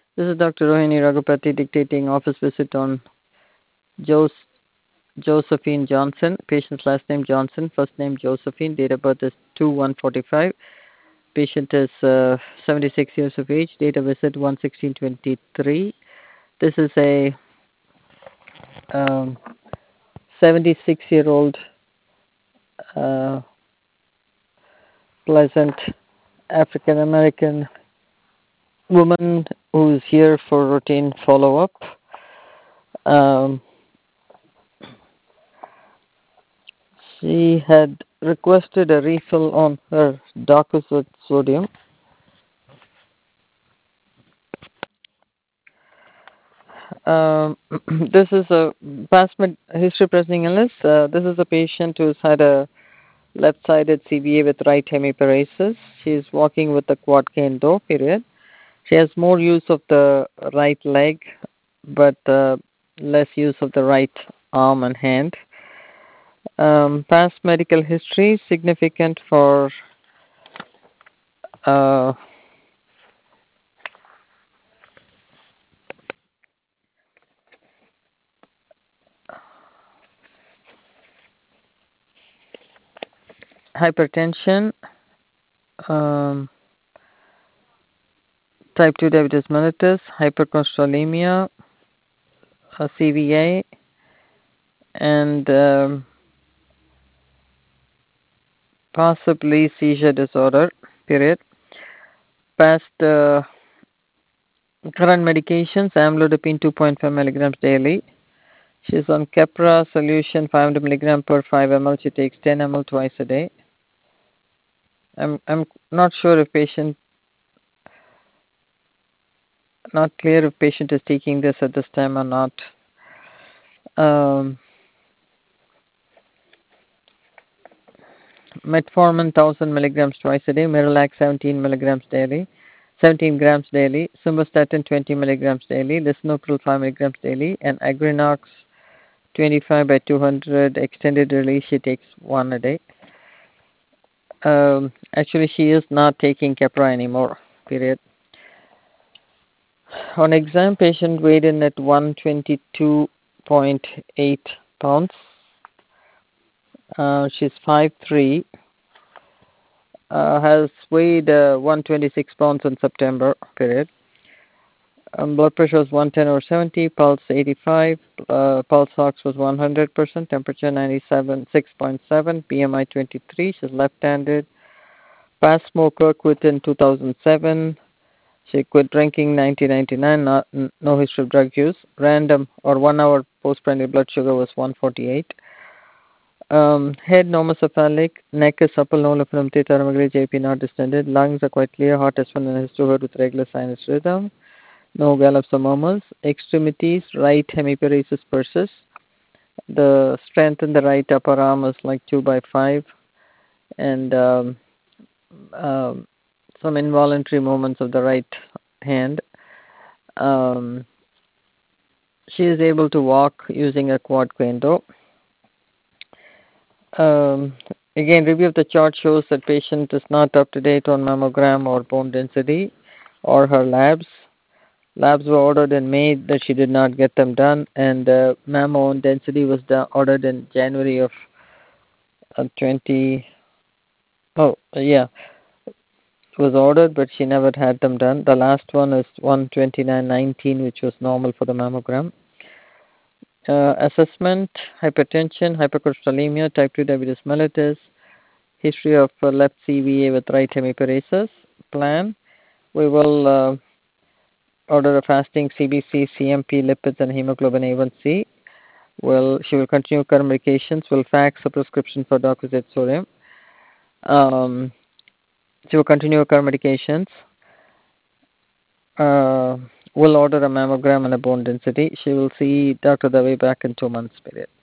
This is Dr. Rohini Raghupati dictating office visit on Jos- Josephine Johnson. Patient's last name Johnson, first name Josephine. Date of birth is 2/1/45. Patient is 76 years of age. Date of visit 1/16/23. This is a 76-year-old pleasant African American woman who is here for routine follow-up. Um, she had requested a refill on her Docosud sodium. This is a past history presenting illness. This is a patient who's had a left-sided CVA with right hemiparesis. She's walking with a quad cane though, period. She has more use of the right leg, but less use of the right arm and hand. Past medical history significant for uh, hypertension, um, type 2 diabetes mellitus, hypercholesterolemia, CVA, and possibly seizure disorder, period. Past current medications, amlodipine 2.5 milligrams daily. She's on Keppra solution 500 milligram per 5 ml. She takes 10 ml twice a day. I'm not sure if patient, not clear if patient is taking this at this time or not. Um, Metformin 1000 milligrams twice a day, Miralax 17 milligrams daily, 17 grams daily, Simvastatin 20 milligrams daily, Lisinopril 5 milligrams daily, and Agrinox 25 by 200 extended release. She takes one a day. Actually, she is not taking Keppra anymore. Period. On exam, patient weighed in at 122.8 pounds. She's 5'3". Has weighed 126 pounds in September. Period. Blood pressure was 110/70, pulse 85, pulse ox was 100%, temperature 97.6.7, BMI 23. She's left-handed. Past smoker, quit in 2007. She quit drinking 1999. No history of drug use. Random or 1 hour postprandial blood sugar was 148. Head normocephalic, neck is supple, no lymph theta, JP not distended. Lungs are quite clear. Heart S1 and S2 with regular sinus rhythm. No gallops or murmurs. Extremities, right hemiparesis persis. The strength in the right upper arm is like 2/5, and some involuntary movements of the right hand. Um, she is able to walk using a quad cane though. Again, review of the chart shows that patient is not up to date on mammogram or bone density or her labs. Labs were ordered in May that she did not get them done, and mammo density was ordered in January of 20. Oh, yeah, it was ordered, but she never had them done. The last one is 129/19, which was normal for the mammogram. Assessment: hypertension, hypercholesterolemia, type 2 diabetes mellitus, history of left CVA with right hemiparesis. Plan: we will order a fasting CBC, CMP, lipids, and hemoglobin A1C. She will continue current medications. Will fax a prescription for Docosahexazoline sodium. She will continue her current medications. Will order a mammogram and a bone density. She will see Dr. Dave back in 2 months period.